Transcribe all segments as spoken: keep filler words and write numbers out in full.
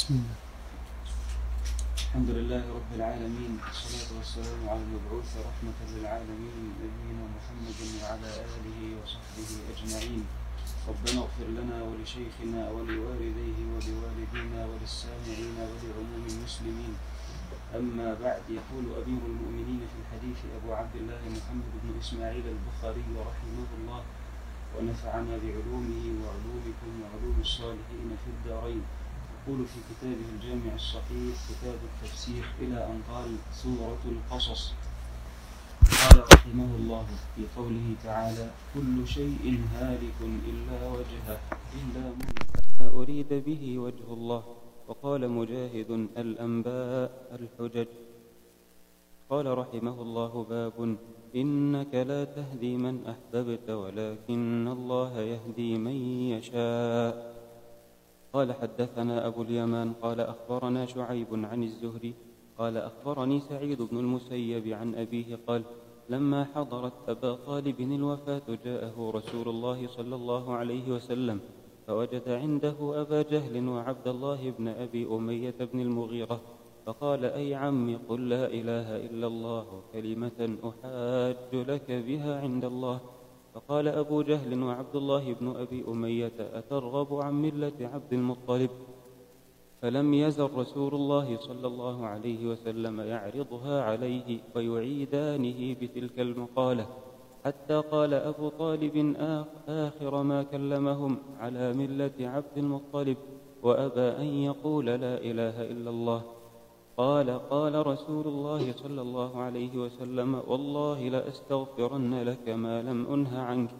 بسم الله. الحمد لله رب العالمين، والصلاة والسلام على المبعوث رحمة للعالمين نبينا محمد وعلى آله وصحبه أجمعين. ربنا اغفر لنا ولشيخنا ولوالديه ولوالدينا وللسامعين ولعموم المسلمين. أما بعد، يقول أمير المؤمنين في الحديث أبو عبد الله محمد بن إسماعيل البخاري رحمه الله، ونفعنا بعلومه وعلومكم وعلوم الصالحين في الدارين. يقول في كتابه الجامع الصحيح كتاب التفسير إلى أن قال سورة القصص. قال رحمه الله في قوله تعالى: كل شيء هالك إلا وجهه إلا من أريد به وجه الله. وقال مجاهد: الأنباء الحجج. قال رحمه الله: باب إنك لا تهدي من أحببت ولكن الله يهدي من يشاء. قال حدثنا أبو اليمان قال أخبرنا شعيب عن الزهري قال أخبرني سعيد بن المسيب عن أبيه قال: لما حضرت أبا طالب الوفاة جاءه رسول الله صلى الله عليه وسلم فوجد عنده أبا جهل وعبد الله بن أبي أمية بن المغيرة، فقال: أي عم، قل لا إله إلا الله كلمة أحاج لك بها عند الله. فقال أبو جهل وعبد الله بن أبي أمية: أترغب عن ملة عبد المطلب؟ فلم يزل رسول الله صلى الله عليه وسلم يعرضها عليه ويعيدانه بتلك المقالة، حتى قال أبو طالب آخر ما كلمهم: على ملة عبد المطلب، وأبى أن يقول لا إله إلا الله. قال: قال رسول الله صلى الله عليه وسلم: والله لأستغفرن لك ما لم أنه عنك.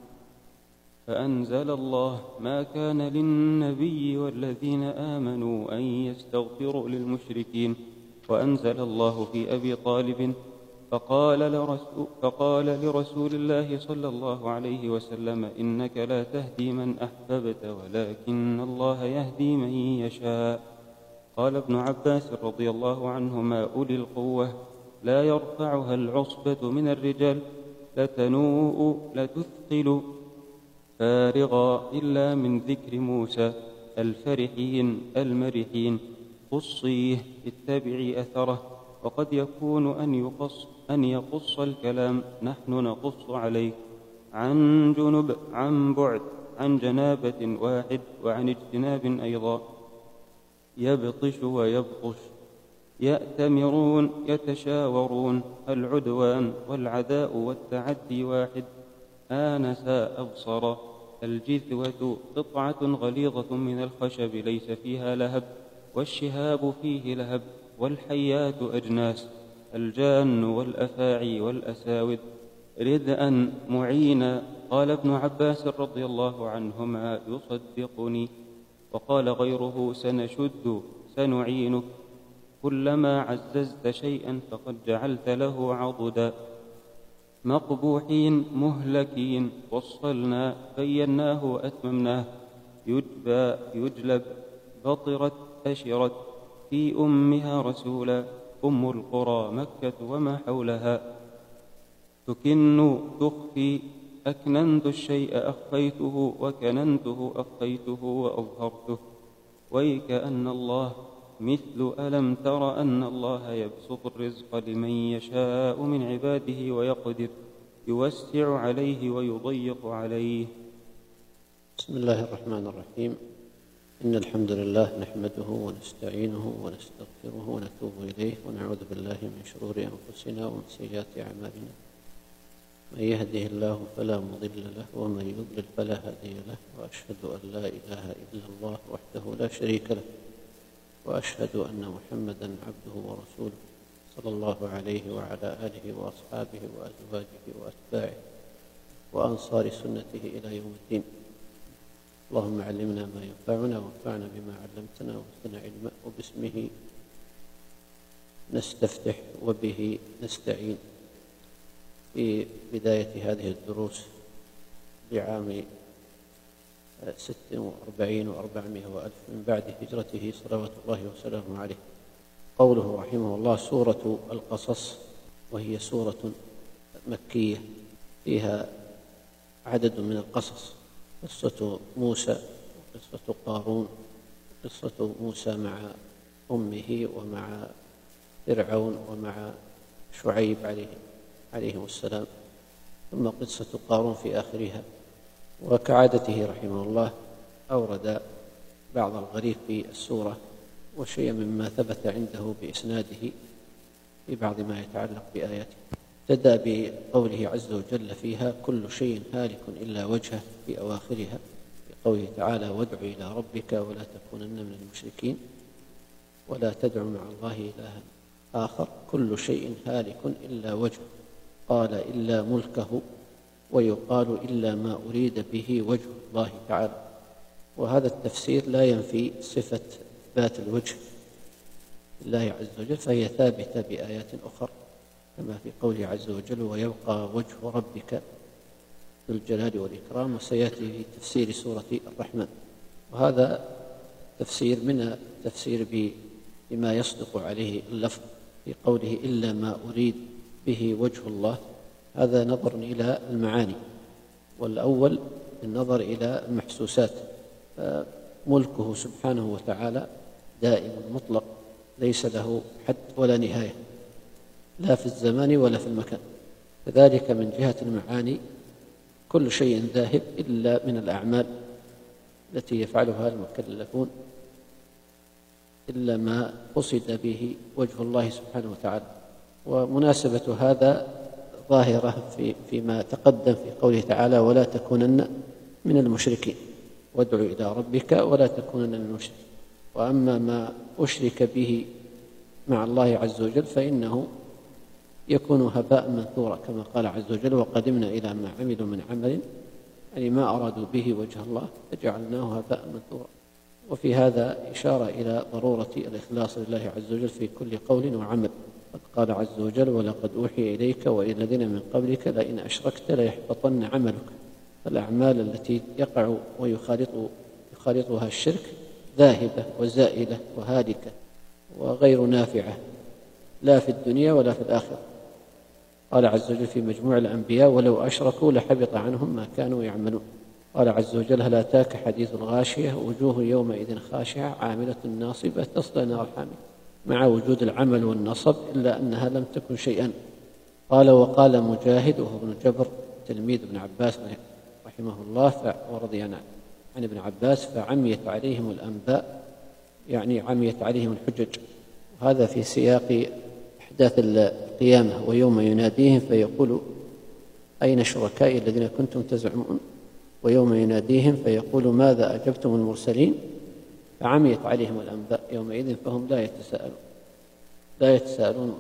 فأنزل الله: ما كان للنبي والذين آمنوا أن يستغفروا للمشركين. وأنزل الله في أبي طالب: فقال لرسول, فقال لرسول الله صلى الله عليه وسلم: إنك لا تهدي من أحببت ولكن الله يهدي من يشاء. قال ابن عباس رضي الله عنهما: أولي القوة لا يرفعها العصبة من الرجال، لتنوء لتثقل فارغا إلا من ذكر موسى الفرحين المرحين. قصيه اتبعي أثره. وقد يكون أن يقص, أن يقص الكلام، نحن نقص عليك عن جنب عن بعد عن جنابة واحد وعن اجتناب أيضا. يبطش ويبطش، يأتمرون يتشاورون، العدوان والعداء والتعدي واحد. آنس أبصر. الجذوة قطعة غليظة من الخشب ليس فيها لهب، والشهاب فيه لهب، والحيات أجناس، الجان والأفاعي والأساود. ردءا معينا. قال ابن عباس رضي الله عنهما: يصدقني. وقال غيره: سنشد سنعينك. كلما عززت شيئا فقد جعلت له عضدا. مقبوحين مهلكين، وصلنا بيناه وأتممناه. يجبى يجلب، بطرت أشرت، في أمها رسولا، أم القرى مكة وما حولها. تكن تخفي، أكننت الشيء أخفيته، وكننته أخفيته وأظهرته. ويكأن الله مثل ألم تر أن الله يبسط الرزق لمن يشاء من عباده ويقدر، يوسع عليه ويضيق عليه. بسم الله الرحمن الرحيم. إن الحمد لله نحمده ونستعينه ونستغفره ونتوب إليه، ونعوذ بالله من شرور أنفسنا ومن سيئات أعمالنا. من يهده الله فلا مضل له، ومن يضلل فلا هادي له. وأشهد أن لا إله إلا الله وحده لا شريك له، وأشهد أن محمدا عبده ورسوله صلى الله عليه وعلى آله وأصحابه وأزواجه وأتباعه وأنصار سنته إلى يوم الدين. اللهم علمنا ما ينفعنا وانفعنا بما علمتنا وزدنا علما، وباسمه نستفتح وبه نستعين. في بداية هذه الدروس بعام ست وأربعين وأربعمائة وألف من بعد هجرته صلوات الله وسلامه عليه. قوله رحمه الله: سورة القصص، وهي سورة مكية فيها عدد من القصص: قصة موسى، قصة قارون، قصة موسى مع أمه ومع فرعون ومع شعيب عليه عليهم السلام، ثم قصة قارون في آخرها. وكعادته رحمه الله أورد بعض الغريب في السورة وشيء مما ثبت عنده بإسناده في بعض ما يتعلق بآياته. ابتدأ بقوله عز وجل فيها كل شيء هالك إلا وجهه في أواخرها، بقوله تعالى وادع إلى ربك ولا تكونن من المشركين ولا تدع مع الله إلها آخر. كل شيء هالك إلا وجهه، قال إلا ملكه، ويقال إلا ما أريد به وجه الله تعالى. وهذا التفسير لا ينفي صفة إثبات الوجه لله عز وجل، فهي ثابتة بآيات أخرى كما في قوله عز وجل ويبقى وجه ربك ذو الجلال والإكرام، وسيأتي في تفسير سورة الرحمن. وهذا تفسير من التفسير بما يصدق عليه اللفظ في قوله إلا ما أريد به وجه الله، هذا نظر إلى المعاني، والأول النظر إلى المحسوسات. فملكه سبحانه وتعالى دائم مطلق ليس له حد ولا نهاية، لا في الزمان ولا في المكان. كذلك من جهة المعاني كل شيء ذاهب إلا من الأعمال التي يفعلها المكلفون، إلا ما قصد به وجه الله سبحانه وتعالى. ومناسبة هذا ظاهرة في فيما تقدم في قوله تعالى ولا تكونن من المشركين، وادع إلى ربك ولا تكونن من المشركين. وأما ما أشرك به مع الله عز وجل فإنه يكون هباء منثورا، كما قال عز وجل وقدمنا إلى ما عملوا من عمل، يعني ما أرادوا به وجه الله فجعلناه هباء منثورا. وفي هذا إشارة إلى ضرورة الإخلاص لله عز وجل في كل قول وعمل. قد قال عز وجل ولقد أوحي إليك وإلى الذين من قبلك لئن أشركت ليحبطن عملك. فالأعمال التي يقع ويخالط يخالطها الشرك ذاهبة وزائلة وهالكة وغير نافعة لا في الدنيا ولا في الآخرة. قال عز وجل في مجموع الأنبياء ولو أشركوا لحبط عنهم ما كانوا يعملون. قال عز وجل هل أتاك حديث الغاشية وجوه يومئذ خاشعة عاملة ناصبة تصلى نار حامية، مع وجود العمل والنصب إلا أنها لم تكن شيئا. قال وقال مجاهد وهو ابن جبر تلميذ ابن عباس رحمه الله ورضي عنه عن ابن عباس فعميت عليهم الأنباء، يعني عميت عليهم الحجج. وهذا في سياق أحداث القيامة ويوم يناديهم فيقول أين شركائي الذين كنتم تزعمون، ويوم يناديهم فيقول ماذا أجبتم المرسلين، فعميت عليهم الأنباء يومئذ فهم لا يتساءلون لا يتساءلون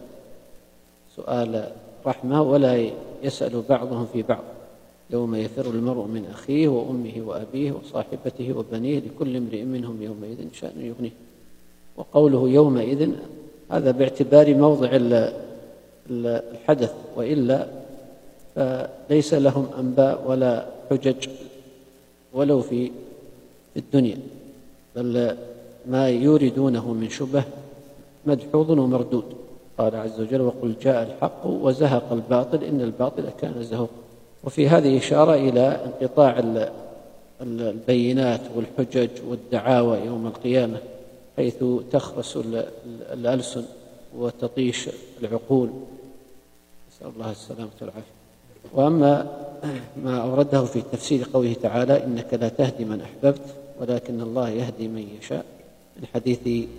سؤال رحمة ولا يسأل بعضهم في بعض. يوم يفر المرء من أخيه وأمه وأبيه وصاحبته وبنيه لكل امرئ منهم يومئذ شأن يغنيه. وقوله يومئذ هذا باعتبار موضع الحدث، وإلا فليس لهم أنباء ولا حجج ولو في الدنيا، بل ما يوردونه من شبه مدحوظ ومردود. قال عز وجل وقل جاء الحق وزهق الباطل إن الباطل كان زهوقا. وفي هذه إشارة إلى انقطاع البينات والحجج والدعاوى يوم القيامة، حيث تخرس الألسن وتطيش العقول، نسأل الله السلامة والعافية. وأما ما أورده في تفسير قوله تعالى إنك لا تهدي من أحببت ولكن الله يهدي من يشاء، من حديث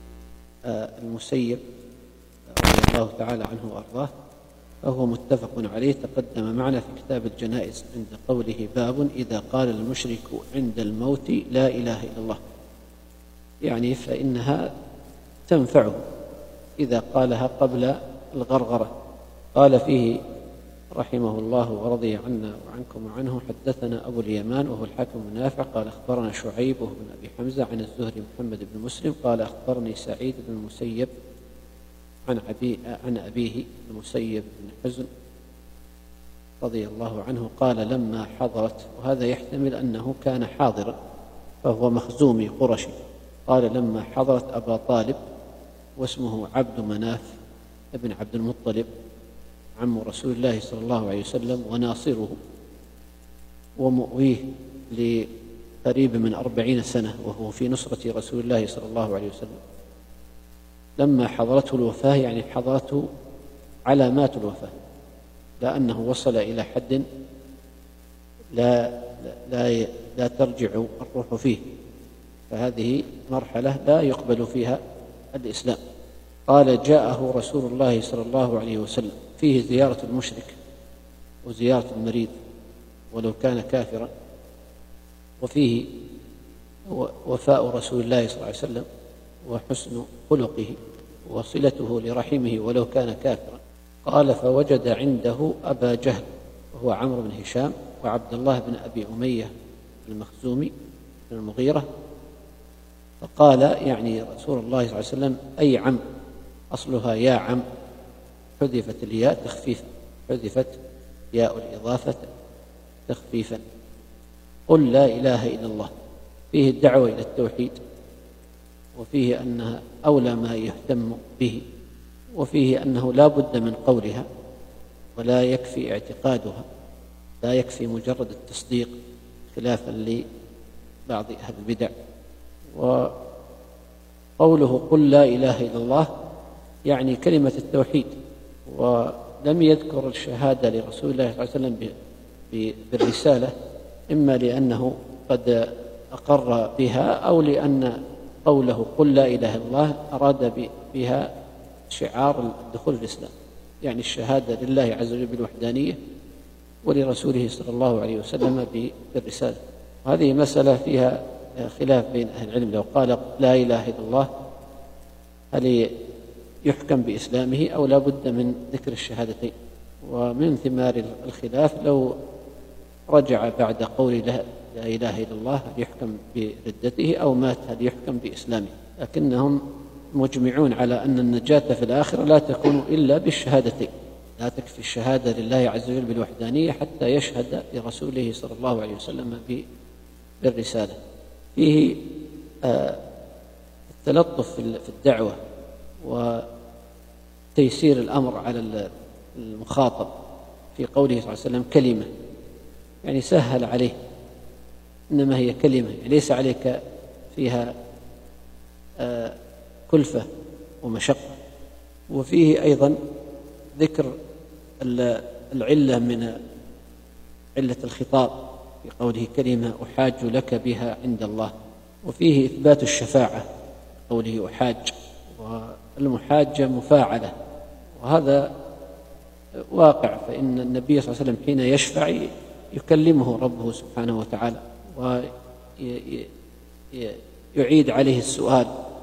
المسيب رضي الله تعالى عنه وأرضاه، فهو متفق عليه تقدم معنا في كتاب الجنائز عند قوله باب إذا قال المشرك عند الموت لا إله إلا الله، يعني فإنها تنفعه إذا قالها قبل الغرغرة. قال فيه رحمه الله ورضي عنا وعنكم وعنه حدثنا أبو اليمان وهو الحكم بن نافع قال أخبرنا شعيب بن أبي حمزة عن الزهري محمد بن مسلم قال أخبرني سعيد بن المسيب عن, أبي عن أبيه المسيب بن حزن رضي الله عنه قال لما حضرت، وهذا يحتمل أنه كان حاضرا فهو مخزومي قرشي، قال لما حضرت أبا طالب واسمه عبد مناف ابن عبد المطلب عم رسول الله صلى الله عليه وسلم وناصره ومؤويه لقريب من أربعين سنة وهو في نصرة رسول الله صلى الله عليه وسلم. لما حضرته الوفاة، يعني حضرته علامات الوفاة، لا أنه وصل إلى حد لا, لا, لا ترجع الروح فيه، فهذه مرحلة لا يقبل فيها الإسلام. قال: جاءه رسول الله صلى الله عليه وسلم، فيه زيارة المشرك وزيارة المريض ولو كان كافرا، وفيه وفاء رسول الله صلى الله عليه وسلم وحسن خلقه وصلته لرحمه ولو كان كافرا. قال: فوجد عنده أبا جهل وهو عمرو بن هشام، وعبد الله بن أبي أمية المخزومي بن المغيرة، فقال يعني رسول الله صلى الله عليه وسلم: أي عم، أصلها يا عم، حذفت الياء تخفيفا، حذفت ياء الإضافة تخفيفا. قل لا إله إلا الله. فيه الدعوة إلى التوحيد، وفيه أنها أولى ما يهتم به، وفيه أنه لا بد من قولها ولا يكفي اعتقادها، لا يكفي مجرد التصديق خلافا لبعض أهل البدع. وقوله قل لا إله إلا الله يعني كلمة التوحيد، ولم يذكر الشهادة لرسول الله صلى الله عليه وسلم بالرسالة، إما لأنه قد أقر بها، أو لأن قوله قل لا إله إلا الله أراد بها شعار الدخول في الإسلام، يعني الشهادة لله عز وجل بالوحدانية ولرسوله صلى الله عليه وسلم بالرسالة. وهذه مسألة فيها خلاف بين أهل العلم، لو قال لا إله إلا الله هل يحكم بإسلامه أو لا بد من ذكر الشهادتين؟ ومن ثمار الخلاف لو رجع بعد قول لا إله إلا الله هل يحكم بردته، أو مات هل يحكم بإسلامه. لكنهم مجمعون على أن النجاة في الآخرة لا تكون إلا بالشهادتين، لا تكفي الشهادة لله عز وجل بالوحدانية حتى يشهد لرسوله صلى الله عليه وسلم بالرسالة. فيه التلطف في الدعوة وتيسير الأمر على المخاطب في قوله صلى الله عليه وسلم كلمة، يعني سهل عليه، إنما هي كلمة، يعني ليس عليك فيها كلفة ومشقة. وفيه أيضا ذكر العلة من علة الخطاب في قوله كلمة أحاج لك بها عند الله. وفيه إثبات الشفاعة قوله أحاج، والمحاجة مفاعلة، وهذا واقع، فإن النبي صلى الله عليه وسلم حين يشفع يكلمه ربه سبحانه وتعالى ويعيد عليه السؤال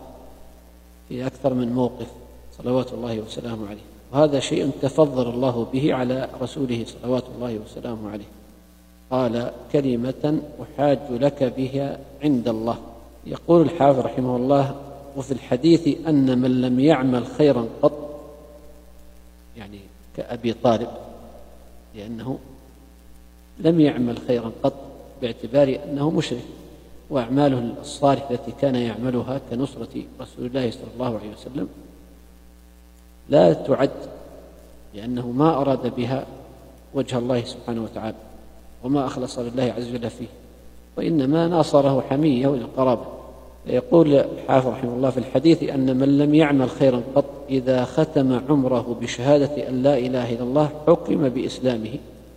في أكثر من موقف صلوات الله وسلامه عليه، وهذا شيء تفضل الله به على رسوله صلوات الله وسلامه عليه. قال كلمة أحاج لك بها عند الله. يقول الحافظ رحمه الله: وفي الحديث أن من لم يعمل خيرا قط، يعني كأبي طالب، لأنه لم يعمل خيرا قط باعتبار أنه مشرك، وأعماله الصالحة التي كان يعملها كنصرة رسول الله صلى الله عليه وسلم لا تعد، لأنه ما أراد بها وجه الله سبحانه وتعالى وما أخلص لله عز وجل فيه، وإنما ناصره حمية للقرابة. يقول الحافظ رحمه الله: في الحديث أن من لم يعمل خيرا قط إذا ختم عمره بشهادة أن لا إله إلا الله حكم بإسلامه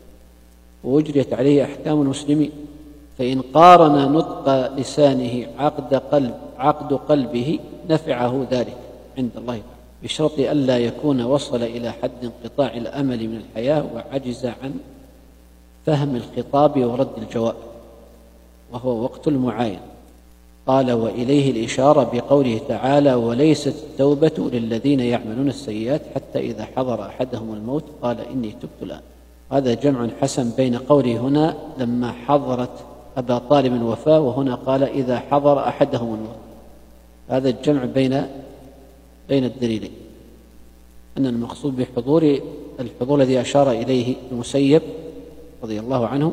وأجريت عليه أحكام المسلمين، فإن قارن نطق لسانه عقد قلب عقد قلبه نفعه ذلك عند الله، بشرط ألا يكون وصل إلى حد انقطاع الأمل من الحياة وعجز عن فهم الخطاب ورد الجواب، وهو وقت المعاين. قال: وإليه الإشارة بقوله تعالى: وليست التوبة للذين يعملون السيئات حتى إذا حضر أحدهم الموت قال إني تبت الآن. هذا جمع حسن بين قوله هنا لما حضرت أبا طالب الوفاة، وهنا قال إذا حضر أحدهم الموت. هذا الجمع بين بين الدليلين، أن المقصود بحضور الحضور الذي أشار إليه المسيب رضي الله عنه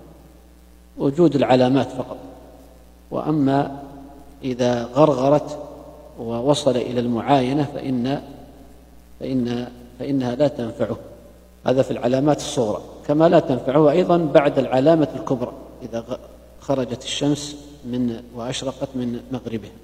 وجود العلامات فقط، وأما إذا غرغرت ووصل إلى المعاينة فإن فإن فإنها لا تنفعه. هذا في العلامات الصغرى، كما لا تنفعه أيضا بعد العلامة الكبرى إذا خرجت الشمس من وأشرقت من مغربها.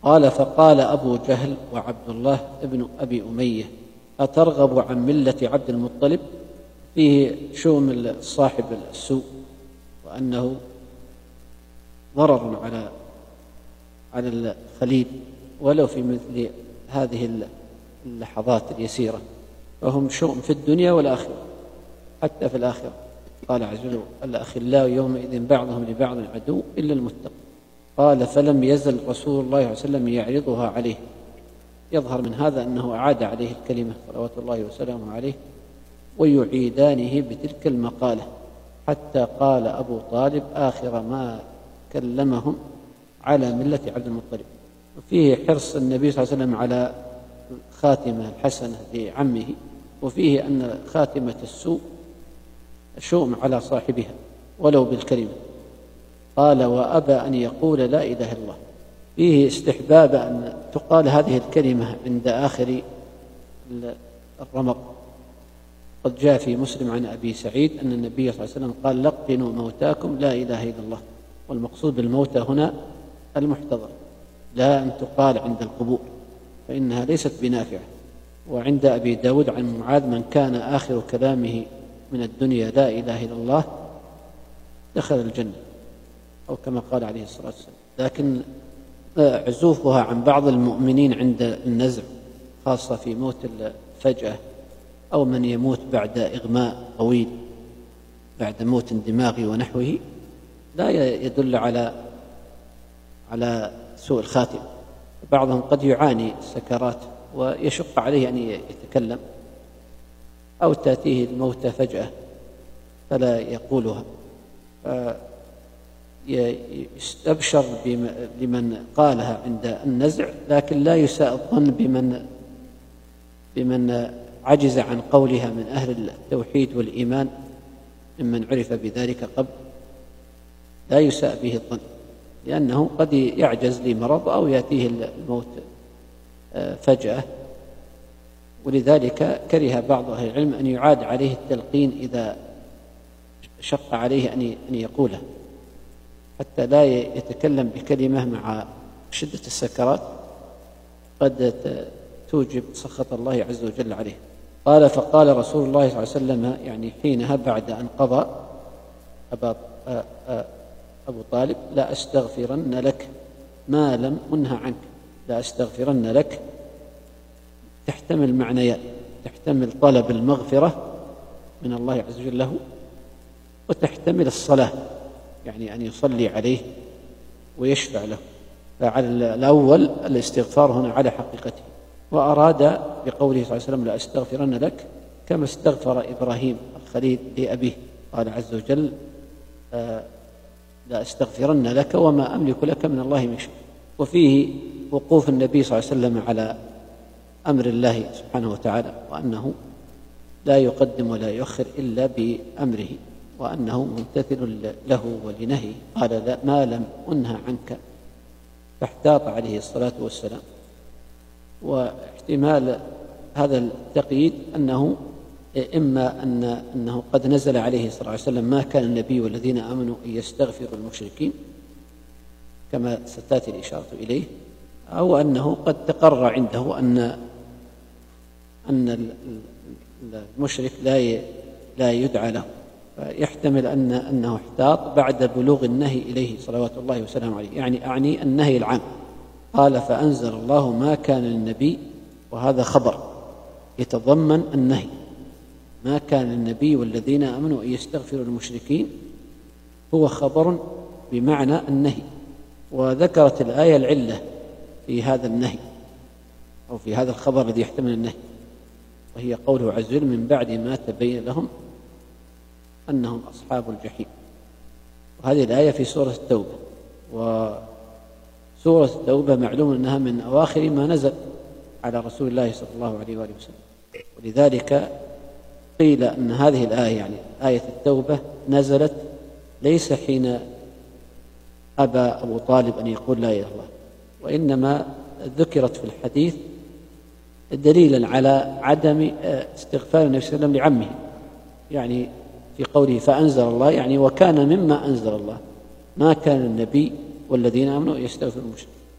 قال: فقال أبو جهل وعبد الله ابن أبي أمية: أترغب عن ملة عبد المطلب؟ فيه شؤم صاحب السوء، وأنه ضرر على على الخليل ولو في مثل هذه اللحظات اليسيرة، فهم شؤم في الدنيا والآخرة حتى في الآخرة. قال عز وجل: الأخلاء يومئذ بعضهم لبعض عدو إلا المتقين. قال: فلم يزل رسول الله صلى الله عليه وسلم يعرضها عليه. يظهر من هذا أنه أعاد عليه الكلمة صلوات الله وسلامه عليه، ويعيدانه بتلك المقالة، حتى قال أبو طالب آخر ما كلمهم على ملة عبد المطلب. وفيه حرص النبي صلى الله عليه وسلم على خاتمة الحسنة لعمه، وفيه أن خاتمة السوء شؤم على صاحبها ولو بالكلمة. قال: وأبى أن يقول لا إله إلا الله. فيه استحباب أن تقال هذه الكلمة عند آخر الرمق. قد جاء في مسلم عن أبي سعيد أن النبي صلى الله عليه وسلم قال: لقنوا موتاكم لا إله إلا الله. والمقصود بالموتى هنا المحتضر، لا أن تقال عند القبور فإنها ليست بنافعة. وعند أبي داود عن معاذ: من كان آخر كلامه من الدنيا لا إله إلا الله دخل الجنة، أو كما قال عليه الصلاة والسلام. لكن عزوفها عن بعض المؤمنين عند النزع، خاصة في موت الفجأة أو من يموت بعد إغماء طويل بعد موت دماغي ونحوه، لا يدل على على سوء الخاتم. بعضهم قد يعاني السكرات ويشق عليه أن يتكلم، أو تأتيه الموت فجأة فلا يقولها، يستبشر بمن قالها عند النزع، لكن لا يساء الظن بمن بمن عجز عن قولها من أهل التوحيد والإيمان ممن عرف بذلك قبل. لا يساء به الظن، لأنه قد يعجز لمرض أو يأتيه الموت فجأة. ولذلك كره بعض أهل العلم أن يعاد عليه التلقين إذا شق عليه أن يقوله، حتى لا يتكلم بكلمة مع شدة السكرات قد توجب سخط الله عز وجل عليه. قال: فقال رسول الله صلى الله عليه وسلم، يعني حينها بعد أن قضى أبا أبو طالب: لا أستغفرن لك ما لم أنه عنك. لا أستغفرن لك تحتمل معنيان: تحتمل طلب المغفرة من الله عز وجل له، وتحتمل الصلاة، يعني أن يصلي عليه ويشفع له. فعلى الأول الاستغفار هنا على حقيقته، وأراد بقوله صلى الله عليه وسلم: لا أستغفرن لك كما استغفر إبراهيم الخليل لأبيه. قال عز وجل: آه لا أستغفرن لك وما أملك لك من الله من شيء. وفيه وقوف النبي صلى الله عليه وسلم على أمر الله سبحانه وتعالى، وأنه لا يقدم ولا يؤخر إلا بأمره، وأنه ممتثل له ولنهيه. قال: ما لم أنهى عنك، فاحتاط عليه الصلاة والسلام. واحتمال هذا التقييد أنه إما أن أنه قد نزل عليه صلى الله عليه وسلم: ما كان النبي والذين آمنوا أن يستغفروا المشركين، كما ستأتي الإشارة إليه، أو أنه قد تقرر عنده أن أن المشرك لا لا يدعى له، فيحتمل أن أنه احتاط بعد بلوغ النهي إليه صلوات الله وسلامه عليه، يعني أعني النهي العام. قال: فأنزل الله: ما كان للنبي، وهذا خبر يتضمن النهي، ما كان للنبي والذين آمنوا أن يستغفروا المشركين، هو خبر بمعنى النهي. وذكرت الآية العلة في هذا النهي أو في هذا الخبر الذي يحتمل النهي، وهي قوله عز وجل: من بعد ما تبين لهم أنهم أصحاب الجحيم. وهذه الآية في سورة التوبة، وسورة التوبة معلوم أنها من أواخر ما نزل على رسول الله صلى الله عليه وآله وسلم، ولذلك قيل أن هذه الآية، يعني آية التوبة، نزلت ليس حين أبى أبو طالب أن يقول لا إله إلا الله، وإنما ذكرت في الحديث دليلا على عدم استغفار النبي صلى الله عليه وسلم لعمه، يعني في قوله: فأنزل الله، يعني وكان مما أنزل الله، ما كان النبي والذين آمنوا يستغفروا المشركين.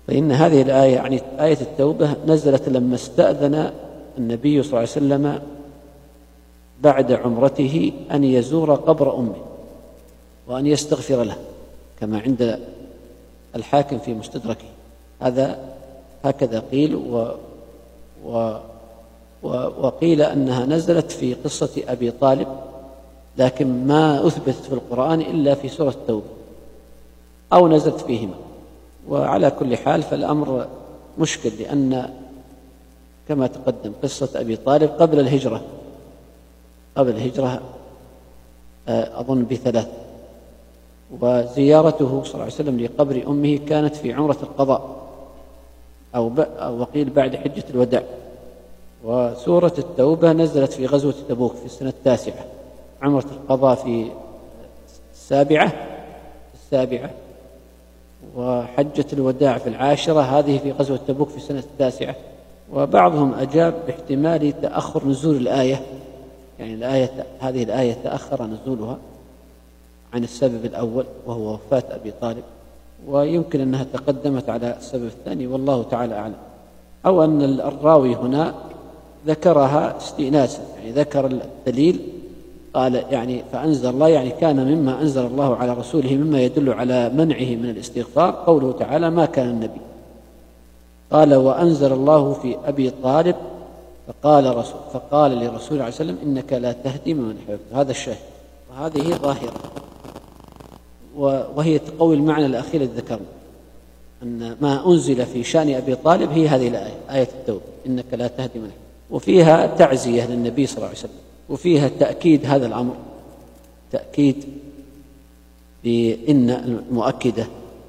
فإن هذه الآية يعني آية التوبة نزلت لما استأذن النبي صلى الله عليه وسلم بعد عمرته أن يزور قبر أمه وأن يستغفر له، كما عند الحاكم في مستدركه. هذا هكذا قيل. و و وقيل أنها نزلت في قصة أبي طالب، لكن ما أثبتت في القرآن إلا في سورة التوبة، أو نزلت فيهما. وعلى كل حال فالأمر مشكل، لأن كما تقدم قصة أبي طالب قبل الهجرة قبل الهجرة أظن بثلاث، وزيارته صلى الله عليه وسلم لقبر أمه كانت في عمرة القضاء أو وقيل بعد حجة الوداع. وسورة التوبة نزلت في غزوة تبوك في السنة التاسعة، عمرة القضاء في السابعة السابعة وحجة الوداع في العاشرة، هذه في غزوة تبوك في السنة التاسعة. وبعضهم أجاب باحتمال تأخر نزول الآية، يعني الآية هذه الآية تأخر نزولها عن السبب الأول وهو وفاة أبي طالب، ويمكن أنها تقدمت على السبب الثاني، والله تعالى أعلم. أو أن الراوي هنا ذكرها استئناسا، يعني ذكر الدليل قال يعني فأنزل الله، يعني كان مما أنزل الله على رسوله مما يدل على منعه من الاستغفار قوله تعالى ما كان النبي. قال وأنزل الله في أبي طالب فقال رسول فقال لرسول عليه وسلم إنك لا تهدي من أحببت. هذا الشاهد، وهذه ظاهرة، وهي تقوي المعنى الأخير الذي ذكرنا، أن ما أنزل في شأن أبي طالب هي هذه الآية، آية التوبة إنك لا تهدي من أحببت، وفيها تعزية للنبي صلى الله عليه وسلم، وفيها تأكيد هذا الأمر، تأكيد بإن المؤكدة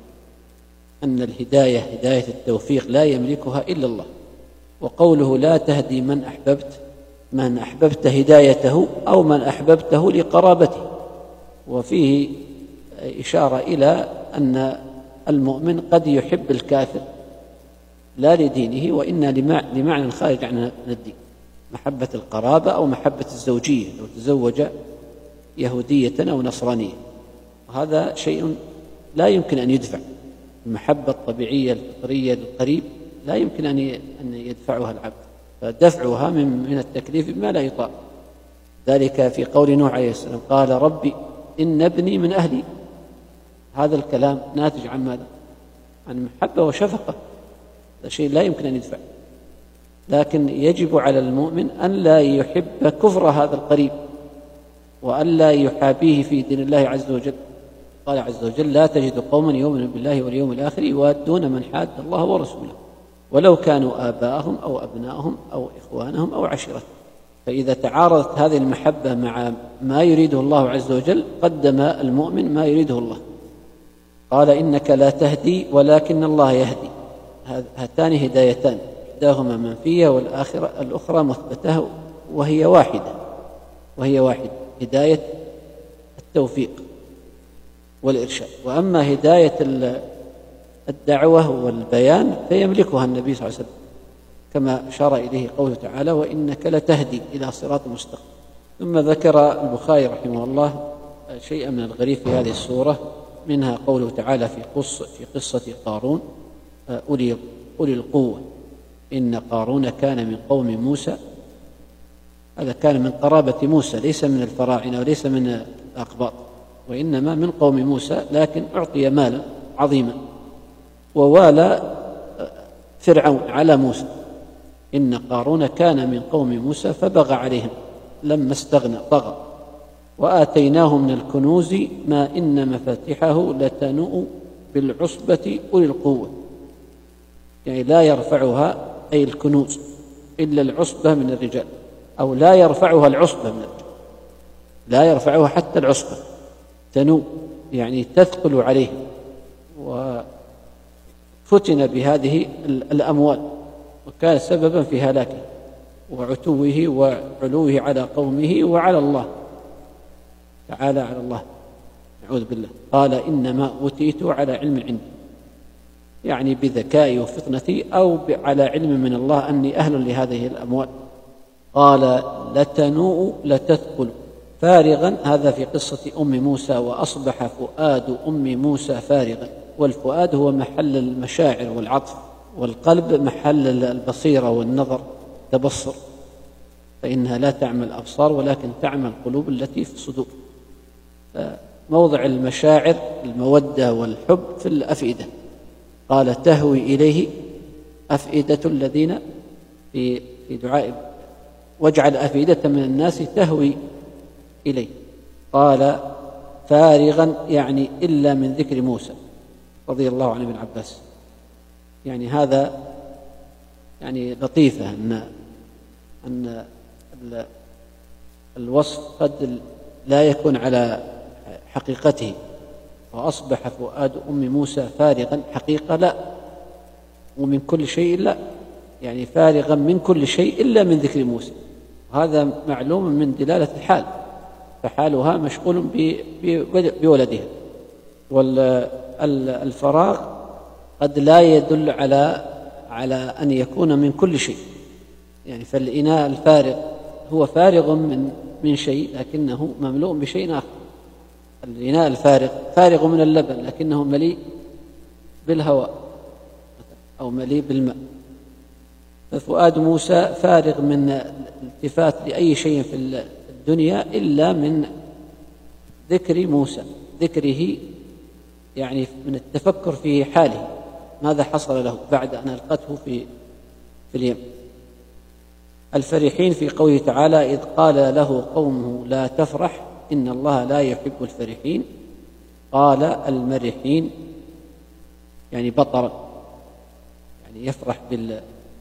أن الهداية هداية التوفيق لا يملكها إلا الله. وقوله لا تهدي من أحببت، من أحببت هدايته أو من أحببته لقرابته، وفيه إشارة إلى أن المؤمن قد يحب الكافر لا لدينه وإن لمعنى خارج عن الدين، محبة القرابة أو محبة الزوجية لو تزوج يهودية أو نصرانية، وهذا شيء لا يمكن أن يدفع. المحبة الطبيعية الفطرية للقريب لا يمكن أن يدفعها العبد، فدفعها من من التكليف بما لا يطاق. ذلك في قول نوح عليه السلام قال ربي إن ابني من أهلي، هذا الكلام ناتج عن ماذا؟ عن محبة وشفقة، هذا شيء لا يمكن أن يدفع. لكن يجب على المؤمن أن لا يحب كفر هذا القريب وأن لا يحابيه في دين الله عز وجل. قال عز وجل لا تجد قوما يؤمنون بالله واليوم الآخر يوادون من حاد الله ورسوله ولو كانوا آباءهم أو أبناءهم أو إخوانهم أو عشيرتهم. فإذا تعارضت هذه المحبة مع ما يريده الله عز وجل قدم المؤمن ما يريده الله. قال إنك لا تهدي ولكن الله يهدي، هاتان هدايتان، إحداهما منفية والآخرة الأخرى مثبتة، وهي واحدة وهي واحدة هداية التوفيق والإرشاد. وأما هداية الدعوة والبيان فيملكها النبي صلى الله عليه وسلم، كما أشار إليه قوله تعالى وإنك لتهدي إلى صراط مستقيم. ثم ذكر البخاري رحمه الله شيئا من الغريب في هذه السورة، منها قوله تعالى في قصة, في قصة قارون أولي, أولي القوة إن قارون كان من قوم موسى. هذا كان من قرابة موسى، ليس من الفراعنة وليس من الأقباط، وإنما من قوم موسى، لكن أعطي مالا عظيما ووالى فرعون على موسى. إن قارون كان من قوم موسى فبغى عليهم لما استغنى طغى وآتيناه من الكنوز ما إن مفاتحه لتنوء بالعصبة أولي القوة، يعني لا يرفعها أي الكنوز إلا العصبة من الرجال، أو لا يرفعها العصبة من الرجال، لا يرفعها حتى العصبة، تنوء يعني تثقل عليهم. وفتن بهذه الأموال وكان سببا في هلاكه وعتوه وعلوه على قومه وعلى الله تعالى، على الله نعوذ بالله. قال إنما أوتيت على علم عندي، يعني بذكائي وفطنتي أو على علم من الله أني أهل لهذه الأموال. قال لتنوء لتثقل فارغا، هذا في قصة أم موسى، وأصبح فؤاد أم موسى فارغا، والفؤاد هو محل المشاعر والعطف، والقلب محل البصيرة والنظر تبصر، فإنها لا تعمل الأبصار ولكن تعمل القلوب التي في الصدور. موضع المشاعر المودة والحب في الأفئدة، قال تهوي إليه أفئدة الذين في في دعاء واجعل أفئدة من الناس تهوي إليه. قال فارغا يعني إلا من ذكر موسى رضي الله عنه ابن عباس. يعني هذا يعني لطيفة أن أن الوصف قد لا يكون على حقيقته، وأصبح فؤاد أم موسى فارغا حقيقة لا، ومن كل شيء لا، يعني فارغا من كل شيء إلا من ذكر موسى. هذا معلوم من دلالة الحال، فحالها مشغول بولدها. والفراغ قد لا يدل على على أن يكون من كل شيء، يعني فالإناء الفارغ هو فارغ من من شيء لكنه مملوء بشيء آخر. الإناء الفارغ فارغ من اللبن لكنه مليء بالهواء أو مليء بالماء. ففؤاد موسى فارغ من الالتفات لأي شيء في الدنيا إلا من ذكر موسى، ذكره يعني من التفكر في حاله، ماذا حصل له بعد أن ألقته في في اليم. الفرحين في قوله تعالى إذ قال له قومه لا تفرح إن الله لا يحب الفرحين. قال المرحين يعني بطرا، يعني يفرح بال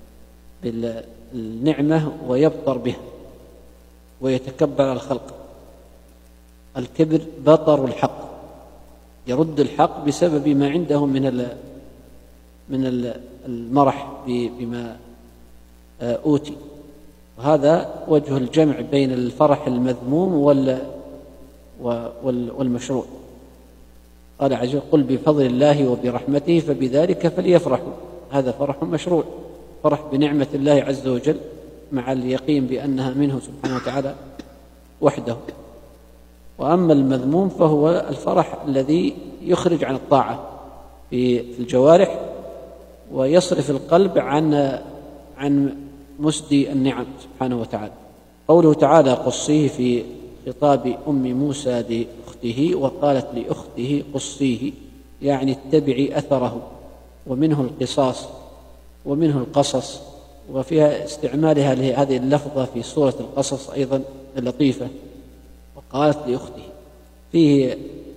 بالنعمة ويبطر بها ويتكبر على الخلق. الكبر بطر الحق، يرد الحق بسبب ما عنده من من المرح بما أوتي. وهذا وجه الجمع بين الفرح المذموم والمشروع. قال عز وجل قل بفضل الله وبرحمته فبذلك فليفرحوا، هذا فرح مشروع، فرح بنعمة الله عز وجل مع اليقين بأنها منه سبحانه وتعالى وحده. وأما المذموم فهو الفرح الذي يخرج عن الطاعة في الجوارح ويصرف القلب عن عن مسدي النعم سبحانه وتعالى. قوله تعالى قصيه في خطاب أم موسى لأخته، وقالت لأخته قصيه يعني اتبعي أثره، ومنه القصاص ومنه القصص، وفيها استعمالها لهذه اللفظة في سورة القصص أيضا اللطيفة. وقالت لأخته فيه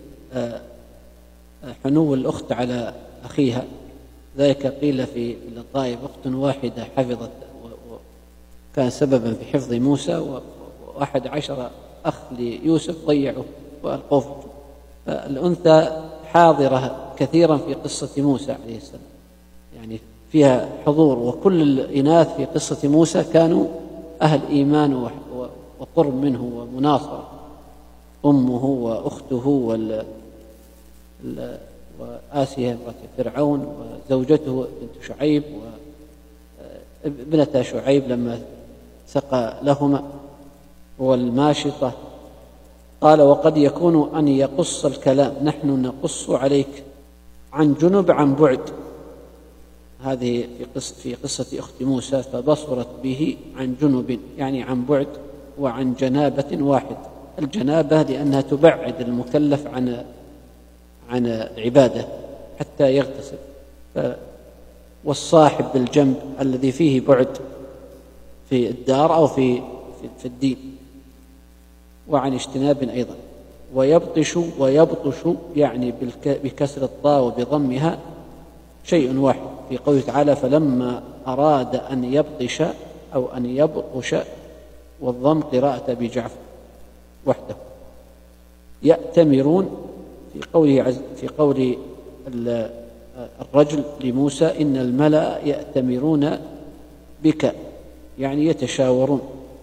حنو الأخت على أخيها، ذلك قيل في اللطائف أخت واحدة حفظت وكان سببا في حفظ موسى، وأحد عشر أخ ليوسف ضيعوا وألقوه. فالأنثى حاضرة كثيرا في قصة موسى عليه السلام، يعني فيها حضور، وكل الإناث في قصة موسى كانوا أهل إيمان وقرب منه ومناصرة، أمه وأخته وال وآسيا امرأة فرعون وزوجته بنت شعيب وابنة شعيب لما سقى لهما، والماشطة. قال وقد يكون أن يقص الكلام نحن نقص عليك عن جنب عن بعد، هذه في قصة, في قصة أخت موسى، فبصرت به عن جنب يعني عن بعد وعن جنابة واحد. الجنابة لأنها تبعد المكلف عن عن العبادة حتى يغتسل، والصاحب بالجنب الذي فيه بعد في الدار أو في في الدين، وعن اجتناب أيضا. ويبطش ويبطش يعني بكسر الطاء وبضمها شيء واحد في قوله تعالى فلما أراد أن يبطش أو أن يبطش، والضم قراءة بجعفر وحده. يأتمرون في قوله عز في قول الرجل لموسى إن الملأ يأتمرون بك، يعني يتشاورون.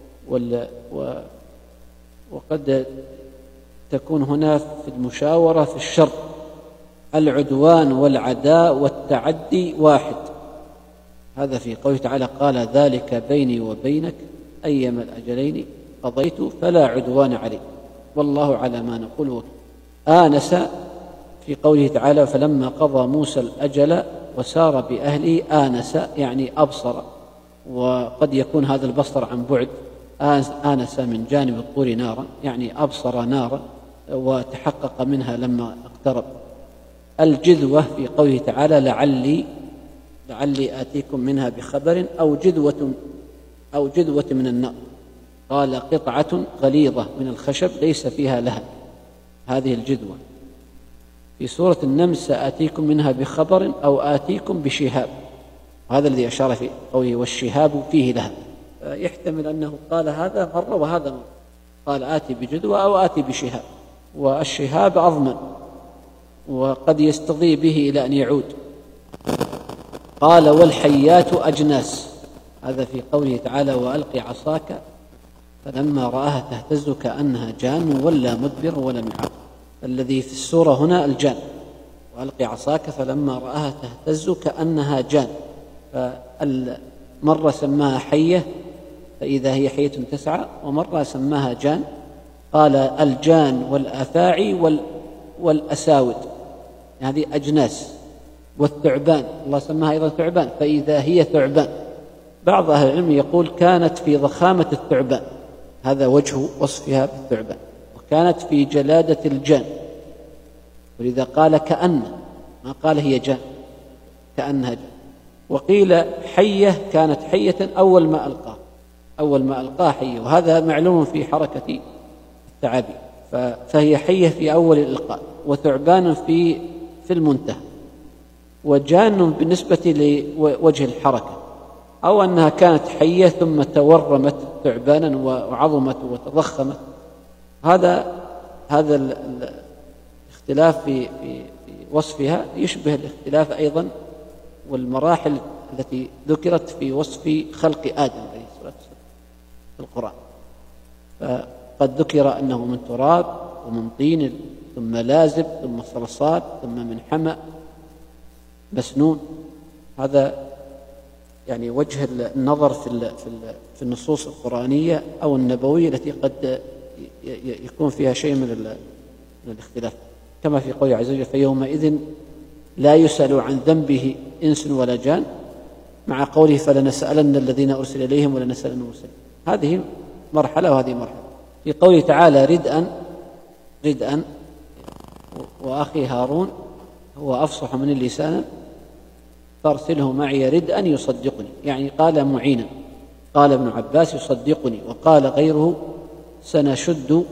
وقد تكون هنا في المشاورة في الشر. العدوان والعداء والتعدي واحد، هذا في قوله تعالى قال ذلك بيني وبينك أيما الأجلين قضيت فلا عدوان علي والله على ما نقول وكيل. آنس في قوله تعالى فلما قضى موسى الأجل وسار بأهله آنس يعني أبصر، وقد يكون هذا البصر عن بعد، آنس من جانب الطور نارا يعني أبصر نارا وتحقق منها لما اقترب. الجذوة في قوله تعالى لعلي لعلي آتيكم منها بخبر أو جذوة أو جذوة من النار، قال قطعة غليظة من الخشب ليس فيها لهب، هذه الجذوة. في سورة النمل سآتيكم منها بخبر أو آتيكم بشهاب، هذا الذي أشار في قوله والشهاب فيه لهب، يحتمل أنه قال هذا مرة وهذا مرة، قال آتي بجذوة أو آتي بشهاب، والشهاب أضمن وقد يستضي به إلى أن يعود. قال والحيات أجناس، هذا في قوله تعالى وألق عصاك فلما رآها تهتز كأنها جان ولا مدبر ولم يعقب، الذي في السورة هنا الجان، وألق عصاك فلما رآها تهتز كأنها جان، فمرة سماها حية فإذا هي حية تسعى، ومرة سماها جان، قال الجان والأفاعي وال والأساود، هذه أجناس. والثعبان الله سماها أيضا ثعبان فإذا هي ثعبان، بعض أهل العلم يقول كانت في ضخامة الثعبان، هذا وجه وصفها بالثعبان، وكانت في جلادة الجان، ولذا قال كأن، ما قال هي جان، كأنها جان. وقيل حية كانت حية أول ما ألقاه، أول ما ألقاه حية، وهذا معلوم في حركة الثعابين، فهي حية في أول الإلقاء، وثعبان في في المنتهى، وجان بالنسبة لوجه الحركة، أو أنها كانت حية ثم تورمت ثعبانا وعظمت وتضخمت. هذا هذا الاختلاف في في وصفها يشبه الاختلاف أيضا والمراحل التي ذكرت في وصف خلق آدم عليه الصلاة والسلام في القرآن، فقد ذكر أنه من تراب ومن طين ثم لازب ثم صلصال ثم من حمأ مسنون. هذا يعني وجه النظر في في النصوص القرآنية أو النبوية التي قد يكون فيها شيء من الاختلاف، كما في قوله عز وجل فيومئذ لا يسأل عن ذنبه إنس ولا جان، مع قوله فلنسألن الذين أرسل إليهم ولنسألن المرسلين. هذه مرحلة وهذه مرحلة. في قوله تعالى ردءا ردءا وأخي هارون هو أفصح من اللسان فارسله معي ردءا يصدقني، يعني قال معينا. قال ابن عباس يصدقني، وقال غيره سنشد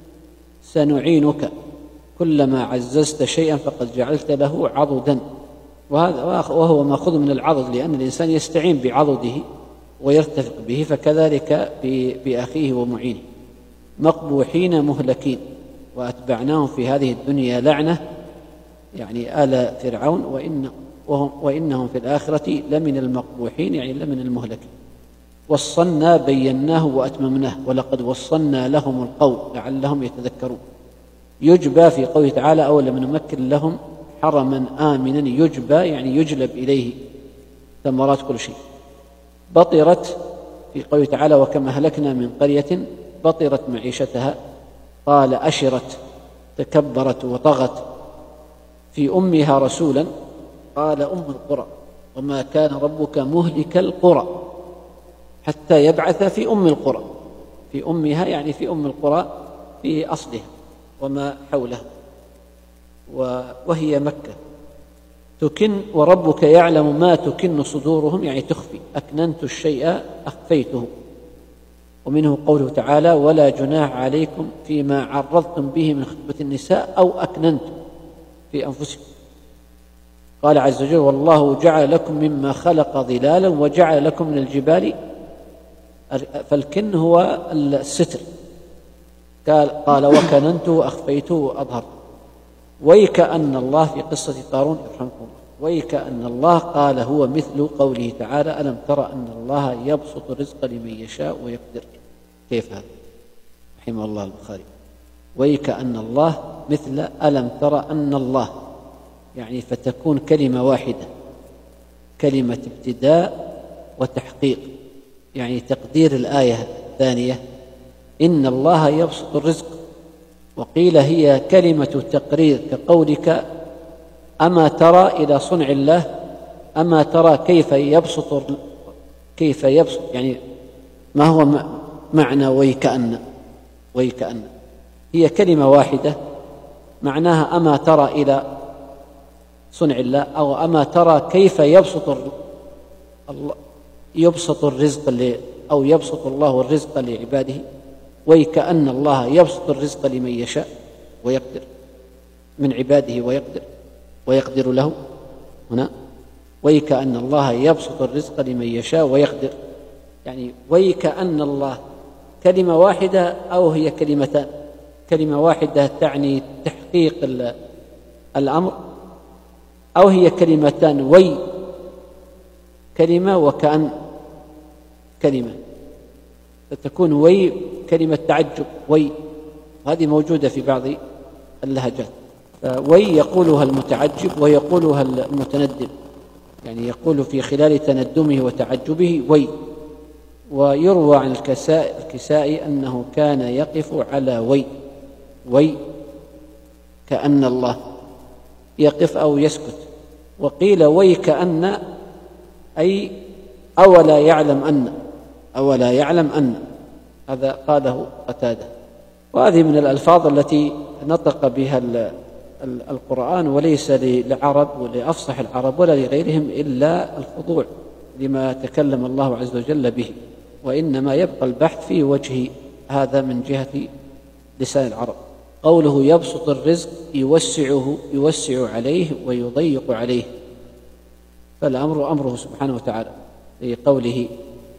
سنعينك، كلما عززت شيئا فقد جعلت له عضدا، وهذا وهو ماخوذ من العضد، لأن الإنسان يستعين بعضده ويرتفق به، فكذلك بأخيه ومعينه. مقبوحين مهلكين وأتبعناهم في هذه الدنيا لعنة، يعني آل فرعون، وإن وهم وإنهم في الآخرة لمن المقبوحين، يعني لمن المهلكين. وصلنا بيناه وأتممناه ولقد وصلنا لهم القول لعلهم يتذكرون. يجبى في قوله تعالى أولم نمكن لهم حرما آمنا، يجبى يعني يجلب إليه ثمرات كل شيء. بطرت في قوله تعالى وكما أهلكنا من قرية بطرت معيشتها، قال أشرت تكبرت وطغت. في أمها رسولا، قال أم القرى، وما كان ربك مهلك القرى حتى يبعث في أم القرى، في أمها يعني في أم القرى في أصلها وما حولها، وهي مكة. تكن وربك يعلم ما تكن صدورهم، يعني تخفي، أكننت الشيء أخفيته. ومنه قوله تعالى ولا جناح عليكم فيما عرضتم به من خطبة النساء أو أكننتم في أنفسكم. قال عز وجل والله جعل لكم مما خلق ظلالا وجعل لكم من الجبال، فالكن هو الستر، قال وكننته وأخفيته وأظهرته. ويكأن الله في قصة قارون يرحمكم الله، ويكأن الله قال هو مثل قوله تعالى ألم ترى أن الله يبسط الرزق لمن يشاء ويقدر. كيف هذا؟ رحمه الله البخاري. ويكأن الله مثل ألم ترى أن الله، يعني فتكون كلمة واحدة، كلمة ابتداء وتحقيق، يعني تقدير الآية الثانية إن الله يبسط الرزق. وقيل هي كلمة تقرير كقولك أما ترى إلى صنع الله، أما ترى كيف يبسط كيف يبسط يعني ما هو معنى ويكأن؟ ويكأن هي كلمة واحدة معناها أما ترى إلى صنع الله، أو أما ترى كيف يبسط يبسط الرزق أو يبسط الله الرزق لعباده، ويكأن الله يبسط الرزق لمن يشاء ويقدر من عباده ويقدر ويقدر له. هنا ويكأن الله يبسط الرزق لمن يشاء ويقدر، يعني ويكأن الله كلمة واحدة أو هي كلمتان؟ كلمة واحدة تعني تحقيق الأمر، أو هي كلمتان وي كلمة وكأن كلمة، فتكون وي كلمة تعجب وي، وهذه موجودة في بعض اللهجات. وي يقولها المتعجب ويقولها المتندم، يعني يقول في خلال تندمه وتعجبه وي. ويروى عن الكسائي أنه كان يقف على وي وي كأن الله يقف أو يسكت. وقيل وي كأن أي أولا يعلم أن أولا يعلم أن هذا قاله قتادة. وهذه من الألفاظ التي نطق بها القرآن، وليس للعرب ولأفصح العرب ولا لغيرهم إلا الخضوع لما تكلم الله عز وجل به، وإنما يبقى البحث في وجه هذا من جهة لسان العرب. قوله يبسط الرزق يوسعه يوسع عليه ويضيق عليه، فالأمر أمره سبحانه وتعالى في قوله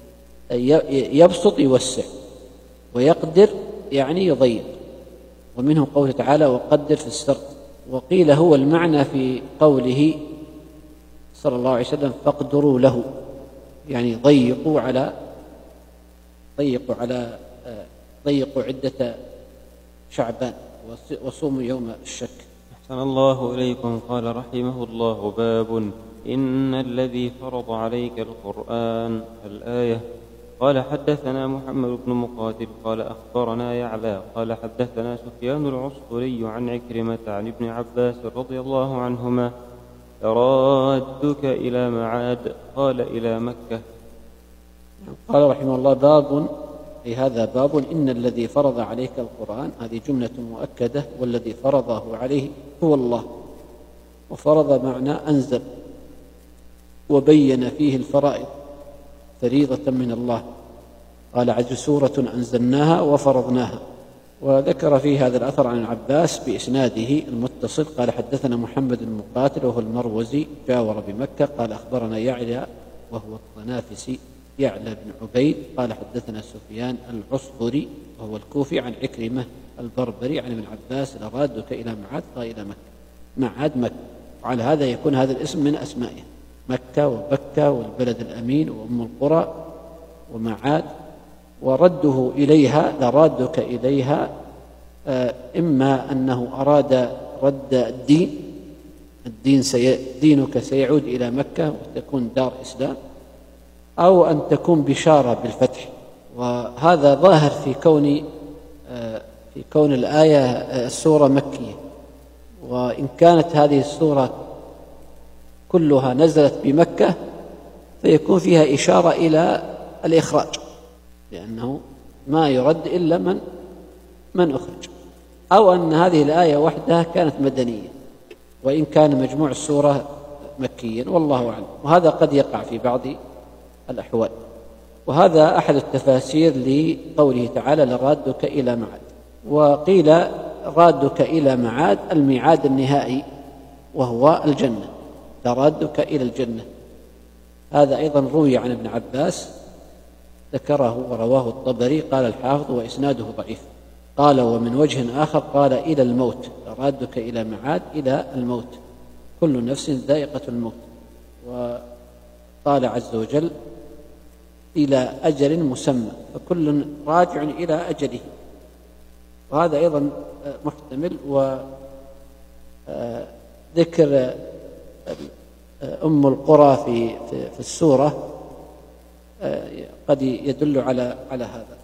يبسط يوسع، ويقدر يعني يضيق. ومنه قوله تعالى وقدر في السرد. وقيل هو المعنى في قوله صلى الله عليه وسلم فاقدروا له، يعني ضيقوا على ضيقوا على ضيقوا عدة شعبان وصوموا يوم الشك. أحسن الله إليكم. قال رحمه الله: باب إن الذي فرض عليك القرآن. الآية. قال حدثنا محمد بن مقاتل قال أخبرنا يعلى قال حدثنا سفيان العصفري عن عكرمة عن ابن عباس رضي الله عنهما: رادك إلى معاد، قال إلى مكة. قال رحمه الله: باب، أي هذا باب إن الذي فرض عليك القرآن. هذه جملة مؤكدة، والذي فرضه عليه هو الله. وفرض معنى أنزل، وبين فيه الفرائض فريضة من الله. قال عز سورة أنزلناها وفرضناها. وذكر في هذا الأثر عن العباس بإسناده المتصل. قال حدثنا محمد المقاتل وهو المروزي جاور بمكة. قال أخبرنا يعلى وهو الطنافسي يعلى بن عبيد. قال حدثنا سفيان العصفري وهو الكوفي عن عكرمة البربري عن ابن عباس: لرادك إلى معاد، قال إلى مكة. معاد مكة، وعلى هذا يكون هذا الاسم من أسمائه: مكة وبكة والبلد الأمين وأم القرى ومعاد. ورده إليها لرادك إليها إما أنه أراد رد الدين الدين سي دينك سيعود إلى مكة وتكون دار إسلام، أو أن تكون بشارة بالفتح. وهذا ظاهر في كون في كون الآية السورة مكية، وإن كانت هذه السورة كلها نزلت بمكة فيكون فيها إشارة إلى الإخراج، لأنه ما يرد إلا من من أخرج، أو أن هذه الآية وحدها كانت مدنية وإن كان مجموع السورة مكيا، والله أعلم. وهذا قد يقع في بعض الأحوال. وهذا أحد التفاسير لقوله تعالى: لرادك إلى معاد. وقيل رادك إلى معاد الميعاد النهائي وهو الجنة، لرادك إلى الجنة. هذا أيضا روي عن ابن عباس، ذكره ورواه الطبري. قال الحافظ: وإسناده ضعيف. قال: ومن وجه آخر قال: إلى الموت، لرادك إلى معاد إلى الموت، كل نفس ذائقة الموت. وقال عز وجل: إلى أجل مسمى، فكل راجع إلى أجله. وهذا أيضا محتمل. وذكر أم القرى في في السورة قد يدل على على هذا.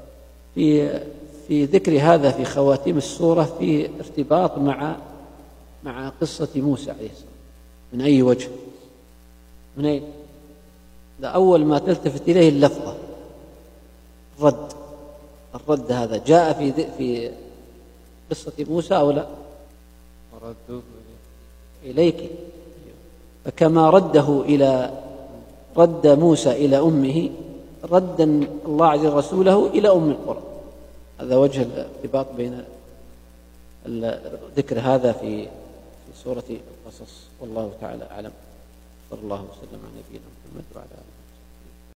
وفي في ذكر هذا في خواتيم السورة في ارتباط مع مع قصة موسى عليه السلام؟ من أي وجه؟ من أين؟ ده أول ما تلتفت إليه اللفظة، الرد. الرد هذا جاء في في قصة موسى أو لا؟ وردوه إليك. فكما رده إلى رد موسى إلى أمه، رد الله عز وجل رسوله إلى أم القرى. هذا وجه الارتباط بين ذكر هذا في في سورة القصص. والله تعالى أعلم. صلى الله وسلم على نبينا محمد وعلى آله.